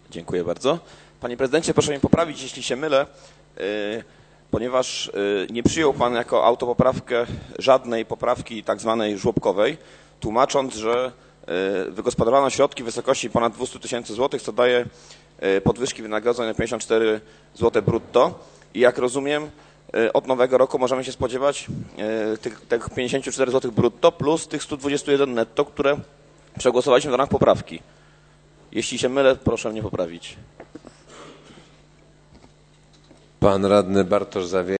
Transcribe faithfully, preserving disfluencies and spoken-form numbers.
Dziękuję bardzo. Panie prezydencie, proszę mnie poprawić, jeśli się mylę, yy, ponieważ yy, nie przyjął pan jako autopoprawkę żadnej poprawki tak zwanej żłobkowej, tłumacząc, że yy, wygospodarowano środki w wysokości ponad dwieście tysięcy złotych, co daje yy, podwyżki wynagrodzeń na pięćdziesiąt cztery złote brutto. I jak rozumiem, yy, od nowego roku możemy się spodziewać yy, tych, tych pięćdziesiąt cztery złote brutto plus tych sto dwadzieścia jeden netto, które przegłosowaliśmy w ramach poprawki. Jeśli się mylę, proszę mnie poprawić. Pan radny Bartosz Zawie.